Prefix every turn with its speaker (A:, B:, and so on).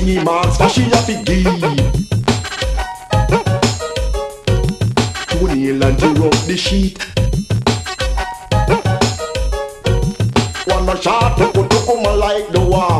A: thingy marks, cause she have to give. To nail and tear up the sheet. One a shot to put to come like the wall.